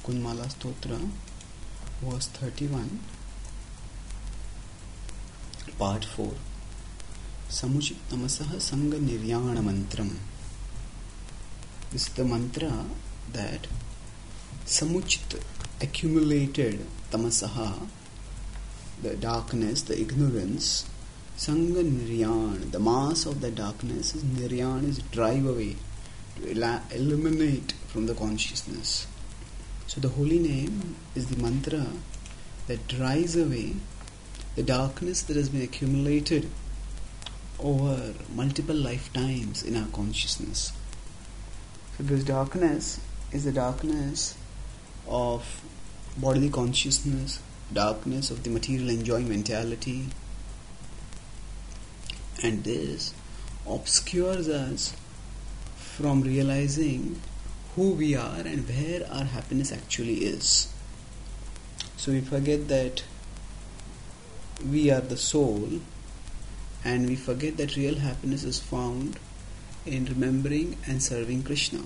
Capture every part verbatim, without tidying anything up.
Kunmala Stotra, verse thirty-one, part four. Samuchit Tamasaha Sangha Niryana Mantram. This is the mantra that Samuchit, accumulated Tamasaha, the darkness, the ignorance, Sangha Niryan, the mass of the darkness is Niryan, is drive away, to el- eliminate from the consciousness. So the holy name is the mantra that drives away the darkness that has been accumulated over multiple lifetimes in our consciousness. So this darkness is the darkness of bodily consciousness, darkness of the material enjoying mentality, and this obscures us from realizing who we are and where our happiness actually is. So we forget that we are the soul, and we forget that real happiness is found in remembering and serving Krishna.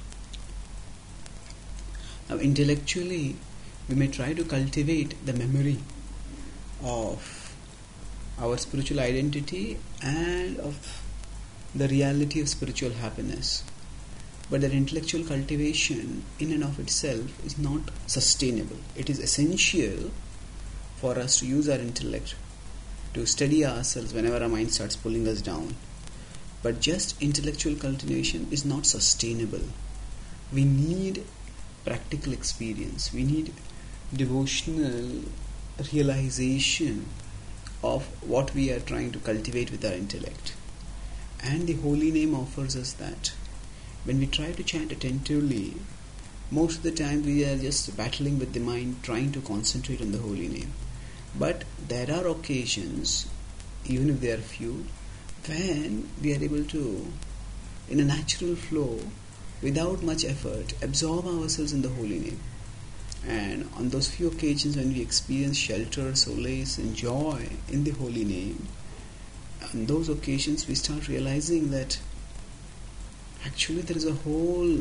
Now intellectually, we may try to cultivate the memory of our spiritual identity and of the reality of spiritual happiness. But that intellectual cultivation in and of itself is not sustainable. It is essential for us to use our intellect to steady ourselves whenever our mind starts pulling us down. But just intellectual cultivation is not sustainable. We need practical experience. We need devotional realization of what we are trying to cultivate with our intellect. And the holy name offers us that. When we try to chant attentively, most of the time we are just battling with the mind, trying to concentrate on the holy name. But there are occasions, even if they are few, when we are able to, in a natural flow, without much effort, absorb ourselves in the holy name. And on those few occasions when we experience shelter, solace and joy in the holy name, on those occasions we start realizing that actually there is a whole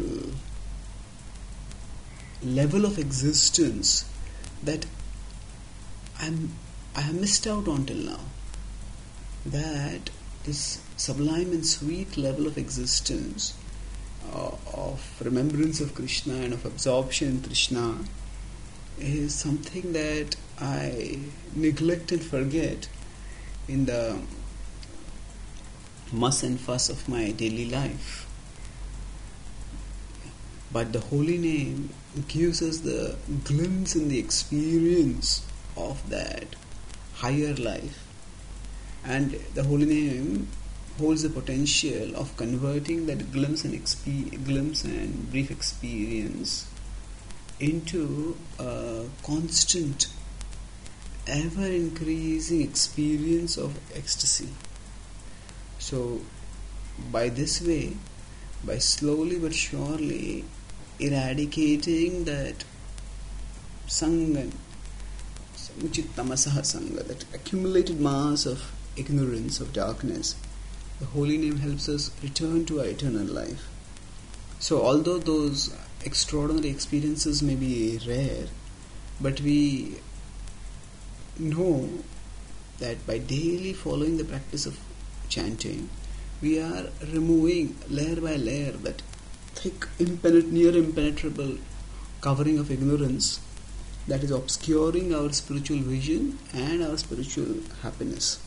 level of existence that I'm, I have missed out on till now. That this sublime and sweet level of existence, uh, of remembrance of Krishna and of absorption in Krishna, is something that I neglect and forget in the muss and fuss of my daily life. But the holy name gives us the glimpse and the experience of that higher life. And the holy name holds the potential of converting that glimpse and exp- glimpse and brief experience into a constant, ever-increasing experience of ecstasy. So, by this way, by slowly but surely eradicating that sangha, samuchit tamasaha sangha, that accumulated mass of ignorance, of darkness, the holy name helps us return to our eternal life. So although those extraordinary experiences may be rare, but we know that by daily following the practice of chanting, we are removing layer by layer that thick, impenet- near impenetrable covering of ignorance that is obscuring our spiritual vision and our spiritual happiness.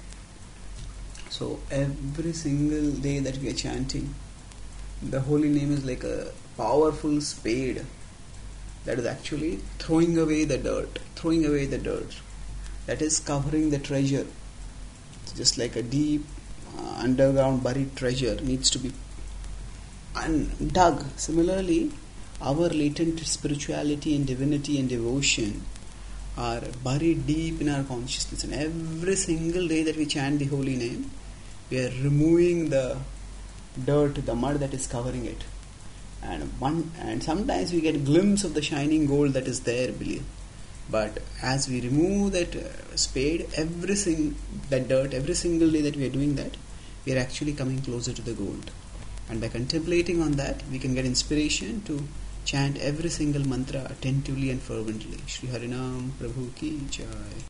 So every single day that we are chanting, the holy name is like a powerful spade that is actually throwing away the dirt, throwing away the dirt that is covering the treasure. It's just like a deep uh, underground buried treasure needs to be undug. Similarly, our latent spirituality and divinity and devotion are buried deep in our consciousness, and every single day that we chant the holy name, we are removing the dirt, the mud that is covering it. And one, and sometimes we get a glimpse of the shining gold that is there, believe. But as we remove that uh, spade, every sing, that dirt, every single day that we are doing that, we are actually coming closer to the gold. And by contemplating on that, we can get inspiration to chant every single mantra attentively and fervently. Shri Harinam Prabhu Ki Jai.